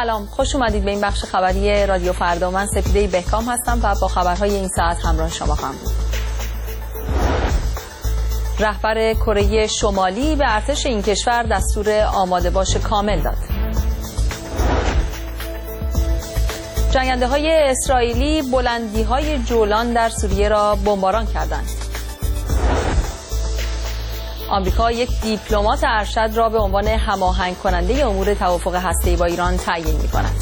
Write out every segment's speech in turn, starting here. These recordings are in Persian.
سلام، خوش اومدید به این بخش خبری رادیو فردا. من سپیده بهکام هستم و با خبرهای این ساعت همراه شما خواهم بود. رهبر کره شمالی به ارتش این کشور دستور آماده باش کامل داد. جنگنده‌های اسرائیلی بلندی‌های جولان در سوریه را بمباران کردند. آمریکا یک دیپلمات ارشد را به عنوان هماهنگ کننده امور توافق هسته‌ای با ایران تعیین می‌کند.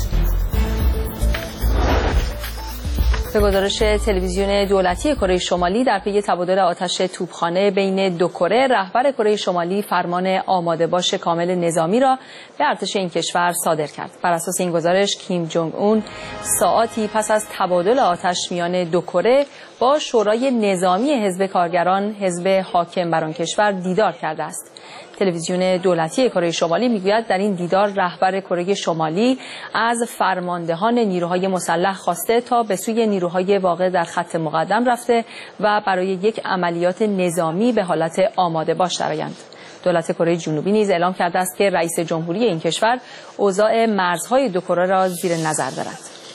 به گزارش تلویزیون دولتی کره شمالی در پی تبادل آتش توپخانه بین دو کره، رهبر کره شمالی فرمان آماده باش کامل نظامی را به ارتش این کشور صادر کرد. بر اساس این گزارش کیم جونگ اون ساعاتی پس از تبادل آتش میان دو کره با شورای نظامی حزب کارگران، حزب حاکم بر آن کشور، دیدار کرده است. تلویزیون دولتی کره شمالی میگوید در این دیدار رهبر کره شمالی از فرماندهان نیروهای مسلح خواسته تا به سوی نیروهای واقع در خط مقدم رفته و برای یک عملیات نظامی به حالت آماده باش درآیند. دولت کره جنوبی نیز اعلام کرده است که رئیس جمهوری این کشور اوضاع مرزهای دو کره را زیر نظر دارد.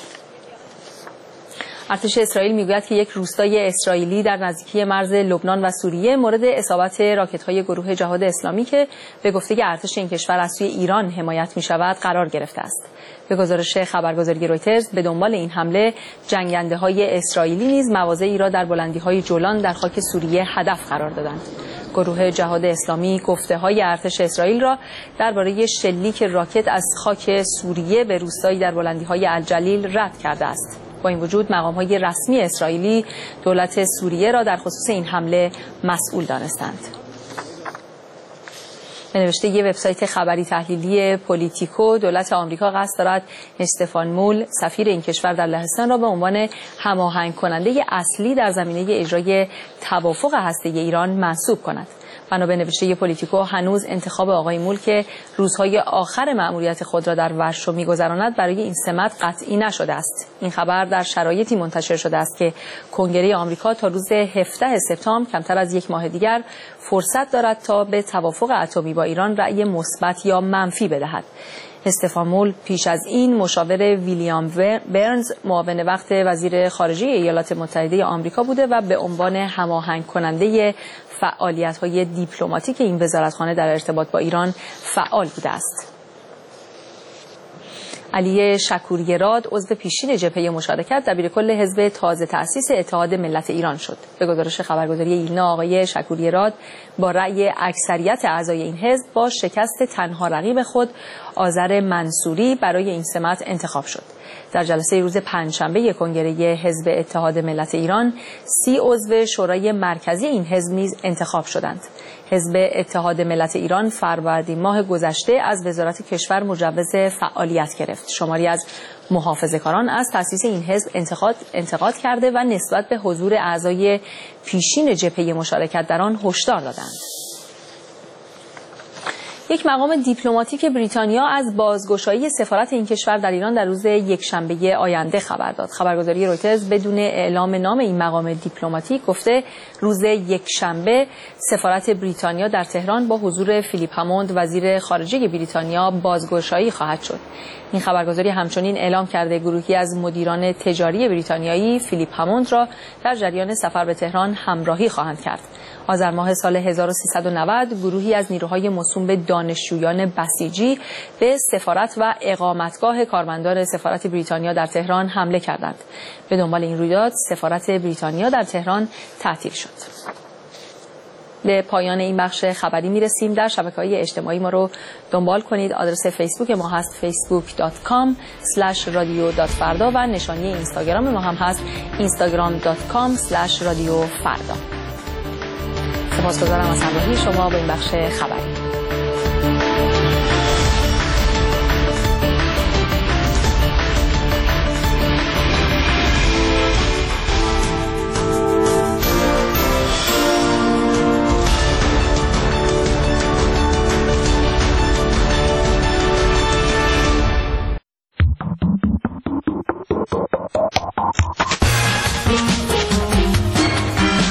ارتش اسرائیل میگوید که یک روستای اسرائیلی در نزدیکی مرز لبنان و سوریه مورد اصابت راکت‌های گروه جهاد اسلامی که به گفته ارتش این کشور از سوی ایران حمایت می‌شود قرار گرفته است. به گزارش خبرگزاری رویترز به دنبال این حمله جنگنده‌های اسرائیلی نیز مواضعی را در بلندی‌های جولان در خاک سوریه هدف قرار دادند. گروه جهاد اسلامی گفته‌های ارتش اسرائیل را درباره شلیک راکت از خاک سوریه به روستایی در بلندی‌های الجلیل رد کرده است. با این وجود مقام‌های رسمی اسرائیلی دولت سوریه را در خصوص این حمله مسئول دانستند. به نوشته یک وبسایت خبری تحلیلی پولیتیکو، دولت آمریکا قصد دارد استفان مول، سفیر این کشور در لهستان، را به عنوان هماهنگ کننده اصلی در زمینه اجرای توافق هسته‌ای ایران منصوب کند. بنا به نوشته پولیتیکو هنوز انتخاب آقای مول که روزهای آخر مأموریت خود را در ورشو می‌گذراند برای این سمت قطعی نشده است. این خبر در شرایطی منتشر شده است که کنگره آمریکا تا روز 17 سپتامبر، کمتر از یک ماه دیگر، فرصت دارد تا به توافق اتمی با ایران رأی مثبت یا منفی بدهد. استفان مول پیش از این مشاور ویلیام برنز، معاون وقت وزیر خارجه ایالات متحده آمریکا بوده و به عنوان هماهنگ کننده فعالیت‌های دیپلماتیک این وزارتخانه در ارتباط با ایران فعال بوده است. علی شکوری‌راد عضو پیشین جبهه مشارکت دبیرکل حزب تازه تأسیس اتحاد ملت ایران شد. به گزارش خبرگزاری ایلنا آقای شکوری‌راد با رأی اکثریت اعضای این حزب با شکست تنها رقیب خود آذر منصوری برای این سمت انتخاب شد. در جلسه روز پنجشنبه کنگره حزب اتحاد ملت ایران 30 عضو شورای مرکزی این حزب نیز انتخاب شدند. حزب اتحاد ملت ایران فروردین ماه گذشته از وزارت کشور مجوز فعالیت گرفت. شماری از محافظه‌کاران از تأسیس این حزب انتقاد کرده و نسبت به حضور اعضای پیشین جبهه مشارکت در آن هشدار دادند. یک مقام دیپلماتیک بریتانیا از بازگشایی سفارت این کشور در ایران در روز یکشنبه آینده خبر داد. خبرگزاری رویترز بدون اعلام نام این مقام دیپلماتیک گفته روز یکشنبه سفارت بریتانیا در تهران با حضور فیلیپ هموند وزیر خارجه بریتانیا بازگشایی خواهد شد. این خبرگزاری همچنین اعلام کرده گروهی از مدیران تجاری بریتانیایی فیلیپ هموند را در جریان سفر به تهران همراهی خواهند کرد. آذر ماه سال 1390 گروهی از نیروهای موسوم به دانشجویان بسیجی به سفارت و اقامتگاه کارمندان سفارت بریتانیا در تهران حمله کردند. به دنبال این رویداد سفارت بریتانیا در تهران تعطیل شد. به پایان این بخش خبری میرسیم. در شبکه‌های اجتماعی ما رو دنبال کنید. آدرس فیسبوک ما هست facebook.com/radio.farda و نشانی اینستاگرام ما هم هست instagram.com/radiofarda. سپاسگزارم از همراهی شما با این بخش خبری.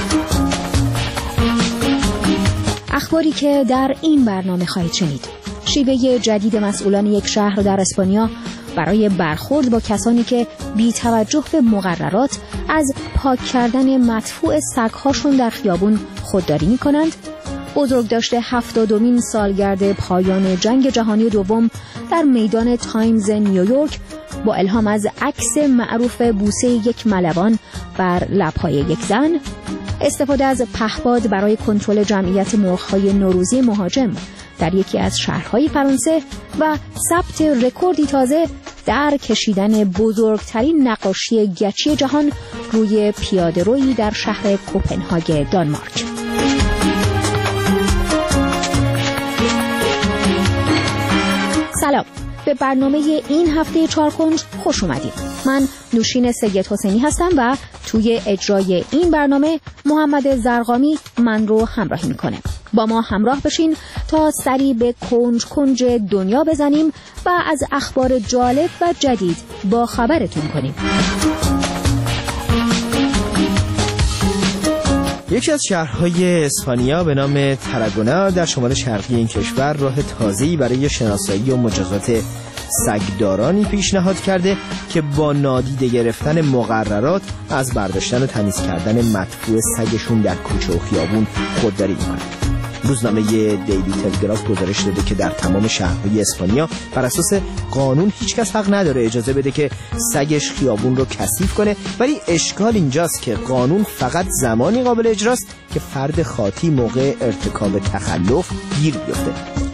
اخباری که در این برنامه خواهید شنید: شیوه جدید مسئولان یک شهر در اسپانیا برای برخورد با کسانی که بی توجه به مقررات از پاک کردن مدفوع سگ‌هاشون در خیابون خودداری می‌کنند، بزرگداشت 70مین سالگرد پایان جنگ جهانی دوم در میدان تایمز نیویورک با الهام از عکس معروف بوسه یک ملوان بر لب‌های یک زن، استفاده از پهپاد برای کنترل جمعیت مرغ‌های نوروزی مهاجم در یکی از شهرهای فرانسه و ثبت رکوردی تازه در کشیدن بزرگترین نقاشی گچی جهان روی پیاده‌رویی در شهر کوپنهاگ دانمارک. سلام، به برنامه این هفته چارکنج خوش اومدید. من نوشین سید حسینی هستم و توی اجرای این برنامه محمد زرقامی من رو همراهی میکنه. با ما همراه بشین تا سری به کنج کنج دنیا بزنیم و از اخبار جالب و جدید با خبرتون کنیم. یکی از شهرهای اسپانیا به نام تراگونا در شمال شرقی این کشور راه تازه‌ای برای شناسایی و مجازات سگدارانی پیشنهاد کرده که با نادیده گرفتن مقررات از برداشتن و تمیز کردن مدفوع سگشون در کوچه و خیابون خودداری می‌کنند. روزنامه دیلی تلگراف گزارش داده که در تمام شهرهای اسپانیا بر اساس قانون هیچکس حق نداره اجازه بده که سگش خیابون رو کثیف کنه، ولی اشکال اینجاست که قانون فقط زمانی قابل اجراست که فرد خاطی موقع ارتکاب تخلف گیر بیفته.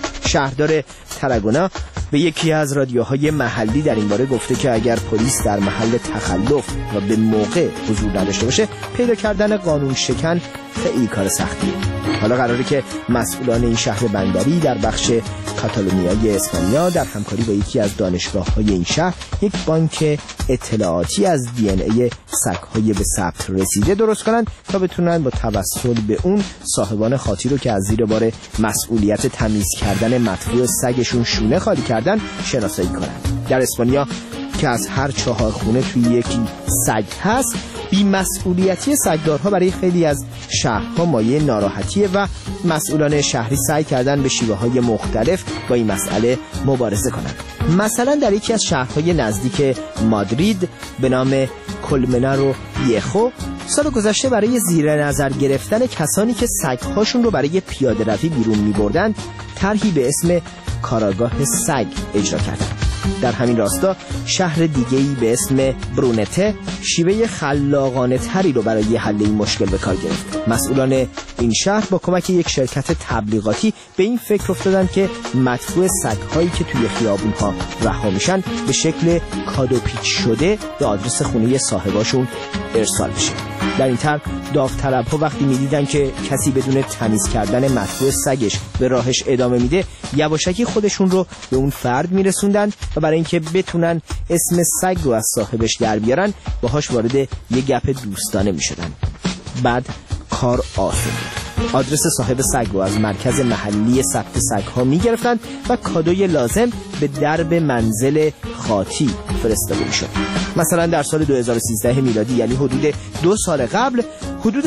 شهردار تراگونا به یکی از رادیوهای محلی در این باره گفته که اگر پلیس در محل تخلف و به موقع حضور نداشته باشه، پیدا کردن قانون شکن خیلی کار سختیه. حالا قراره که مسئولان این شهر بندری در بخش کاتالونیای اسپانیا در همکاری با یکی از دانشگاه‌های این شهر یک بانک اطلاعاتی از DNA سگ‌های به ثبت رسیده درست کنند تا بتونن با توسل به اون صاحبان خاطی رو که از زیر بار مسئولیت تمیز کردن مدفوع سگشون شونه خالی کردن شناسایی کنند. در اسپانیا که از هر 4 خونه توی یکی سگ هست، بی‌مسئولیتی سگدارها برای خیلی از شهرها مایه ناراحتیه و مسئولان شهری سعی کردن به شیوه‌های مختلف با این مسئله مبارزه کنند. مثلا در یکی از شهرهای نزدیک مادرید به نام کلمنارو ویخو سال گذشته برای زیر نظر گرفتن کسانی که سگ‌هاشون رو برای پیاده‌روی بیرون می‌بردند، طرحی به اسم کاراگاه سگ اجرا کردند. در همین راستا شهر دیگه‌ای به اسم برونته شیوه خلاقانه تری رو برای حل این مشکل به کار گرفت. مسئولان این شهر با کمک یک شرکت تبلیغاتی به این فکر افتادن که مدفوع سگ‌هایی که توی خیابون‌ها رها میشن به شکل کادو پیچ شده به آدرس خونه صاحباشون ارسال بشه. در این طرح داوطلب‌ها وقتی می‌دیدن که کسی بدون تمیز کردن مدفوع سگش به راهش ادامه میده، یواشکی خودشون رو به اون فرد میرسوندن و برای اینکه بتونن اسم سگ رو از صاحبش در بیارن باهاش وارد یه گپ دوستانه میشدن. بعد کار آسون بود. آدرس صاحب سگ رو از مرکز محلی ثبت سگ‌ها میگرفتن و کادوی لازم به درب منزل خاطی فرستاده میشد. مثلا در سال 2013 میلادی، یعنی حدود 2 سال قبل، حدود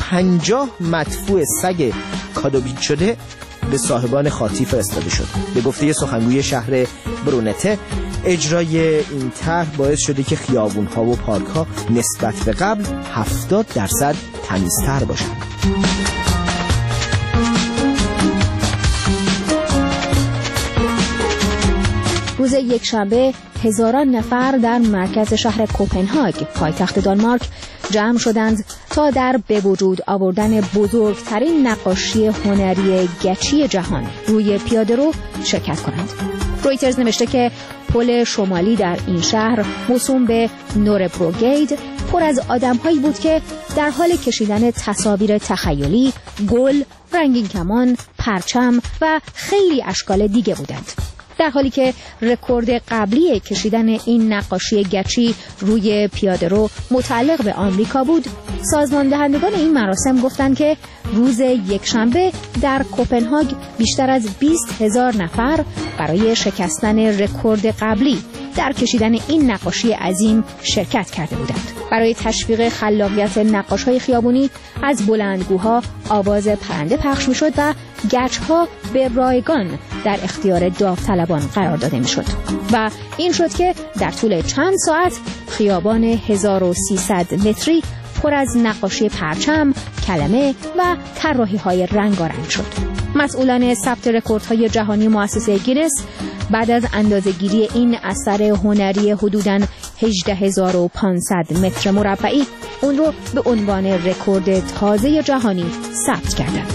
150 مدفوع سگ کادوبیت شده به صاحبان خاطی فرستاده شد. به گفته سخنگوی شهر برونته، اجرای این طرح باعث شده که خیابون‌ها و پارک‌ها نسبت به قبل 70% تمیزتر باشند. روز یکشنبه هزاران نفر در مرکز شهر کوپنهاگ پایتخت دانمارک جمع شدند تا در به وجود آوردن بزرگترین نقاشی هنری گچی جهان روی پیاده‌رو شرکت کنند. رویترز نوشته که پل شمالی در این شهر موسوم به نوربروگید پر از آدم‌هایی بود که در حال کشیدن تصاویر تخیلی، گل، رنگین کمان، پرچم و خیلی اشکال دیگه بودند. در حالی که رکورد قبلی کشیدن این نقاشی گچی روی پیاده‌رو متعلق به آمریکا بود، سازمان دهندگان این مراسم گفتند که روز یکشنبه در کوپنهاگ بیشتر از 20,000 نفر برای شکستن رکورد قبلی در کشیدن این نقاشی عظیم شرکت کرده بودند. برای تشویق خلاقیت نقاش‌های خیابونی از بلندگوها آواز پرنده پخش می‌شد و گچ‌ها به رایگان در اختیار داوطلبان قرار داده میشد و این شد که در طول چند ساعت خیابان 1300 متری پر از نقاشی پرچم، کلمه و طراحی‌های رنگارنگ شد. مسئولان ثبت رکوردهای جهانی مؤسسه گینس بعد از اندازه‌گیری این اثر هنری حدوداً 18500 متر مربعی اون رو به عنوان رکورد تازه جهانی ثبت کردند.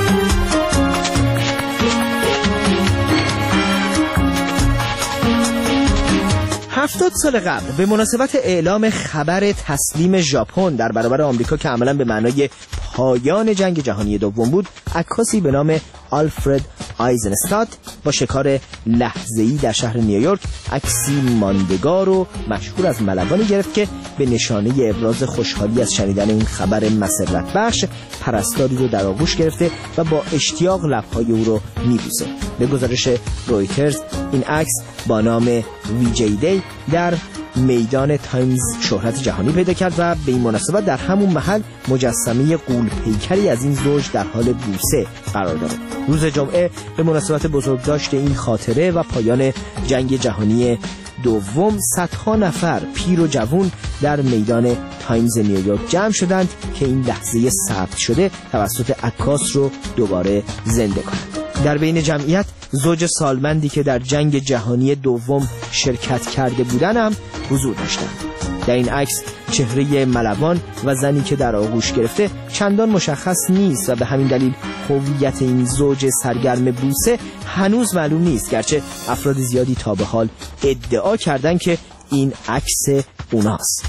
هفتاد سال قبل به مناسبت اعلام خبر تسلیم ژاپن در برابر آمریکا که عملاً به معنای پایان جنگ جهانی دوم بود، عکاسی به نام آلفرد آیزنستاد با شکار لحظه‌ای در شهر نیویورک عکسی ماندگار و مشهور از ملوانی گرفت که به نشانه ابراز خوشحالی از شنیدن این خبر مسرت بخش پرستاری رو در آغوش گرفته و با اشتیاق لب‌های او رو می‌بوسه. به گزارش رویترز این عکس با نام ویجی دی در میدان تایمز شهرت جهانی پیدا کرد و به این مناسبت در همون محل مجسمه غول پیکری از این زوج در حال بوسه قرار داره. روز جمعه به مناسبت بزرگداشت این خاطره و پایان جنگ جهانی دوم صدها نفر پیر و جوان در میدان تایمز نیویورک جمع شدند که این لحظه ثبت شده توسط عکاس رو دوباره زنده کنند. در بین جمعیت زوج سالمندی که در جنگ جهانی دوم شرکت کرده بودند هم حضور داشتند. در این عکس چهره ملوان و زنی که در آغوش گرفته چندان مشخص نیست و به همین دلیل هویت این زوج سرگرم بوسه هنوز معلوم نیست، گرچه افراد زیادی تا به حال ادعا کردند که این عکس اوناست.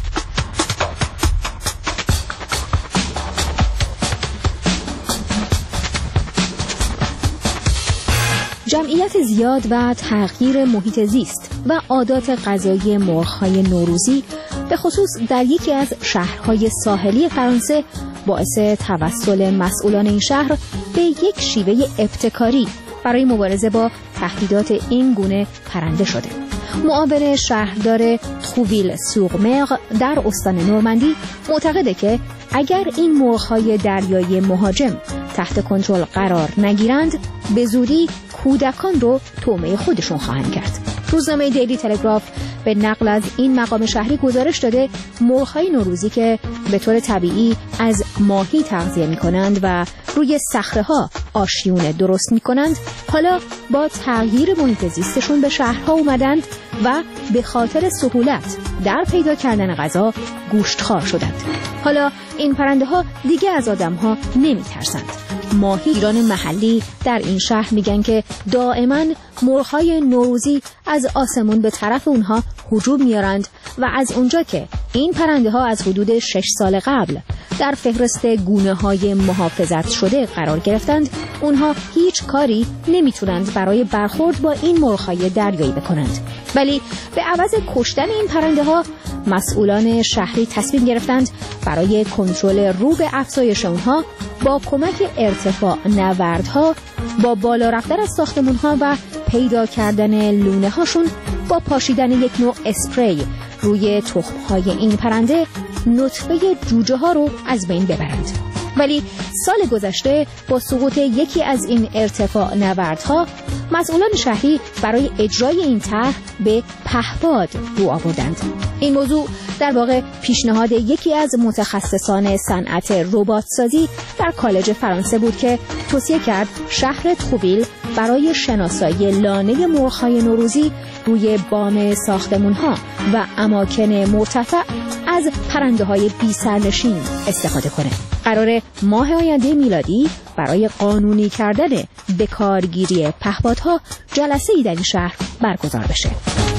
جمعیت زیاد و تغییر محیط زیست و عادات غذایی مرغ‌های نوروزی به خصوص در یکی از شهرهای ساحلی فرانسه باعث توسل مسئولان این شهر به یک شیوه ابتکاری برای مبارزه با تهدیدات این گونه پرنده شده. معاون شهردار تروویل سور مر در استان نورماندی معتقده که اگر این مرغ‌های دریایی مهاجم تحت کنترل قرار نگیرند به زودی کودکان رو طعمه خودشون خواهند کرد. روزنامه دیلی تلگراف به نقل از این مقام شهری گزارش داده مرغ‌های نوروزی که به طور طبیعی از ماهی تغذیه می‌کنند و روی صخره‌ها آشیون درست می‌کنند حالا با تغییر محیط زیستشون به شهرها اومدند و به خاطر سهولت در پیدا کردن غذا گوشتخوار شدند. حالا این پرنده‌ها دیگه از آدم‌ها نمی‌ترسند. ماهیگیران محلی در این شهر میگن که دائما مرغ‌های نوروزی از آسمون به طرف اونها هجوم میارند و از اونجا که این پرنده‌ها از حدود 6 سال قبل در فهرست گونه‌های محافظت شده قرار گرفتند، اونها هیچ کاری نمیتونند برای برخورد با این مرغ‌های دریایی بکنند. ولی به عوض کشتن این پرنده‌ها مسئولان شهری تصمیم گرفتند برای کنترل رو به افزایش اونها با کمک ارتفاع نوردها، با بالا رفتن از ساختمان‌ها و پیدا کردن لونه هاشون با پاشیدن یک نوع اسپری روی تخم‌های این پرنده نطفه جوجه ها رو از بین ببرند. ولی سال گذشته با سقوط یکی از این ارتفاع نوردها مسئولان شهری برای اجرای این طرح به پهپاد رو آوردند. این موضوع در واقع پیشنهاد یکی از متخصصان صنعت ربات‌سازی در کالج فرانسه بود که توصیه کرد شهر تروویل برای شناسایی لانه مرغ‌های نوروزی روی بام ساختمان‌ها و اماکن مرتفع از پرنده‌های بی‌سرنشین استفاده کنه. قرار ماه آینده میلادی برای قانونی کردن بکارگیری پهپادها جلسه‌ای در این شهر برگزار بشه.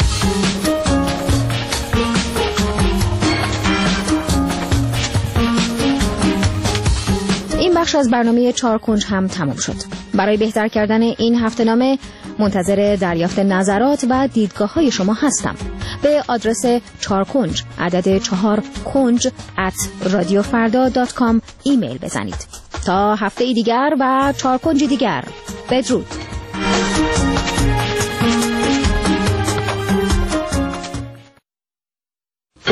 این بخش از برنامه 4 کنج هم تمام شد. برای بهتر کردن این هفته‌نامه منتظر دریافت نظرات و دیدگاه‌های شما هستم. به آدرس 4 کنج عدد 4 کنج @radiofarda.com ایمیل بزنید. تا هفته دیگر و 4 کنج دیگر، بدرود.